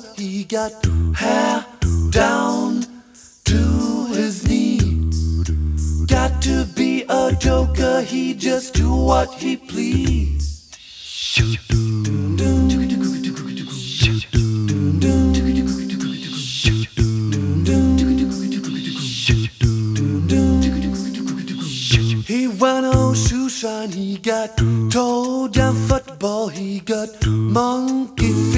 he got hair down to his knee. Got to be a joker, he just do what he please. He went on shoe shine, he got toe down football, he got monkey feet.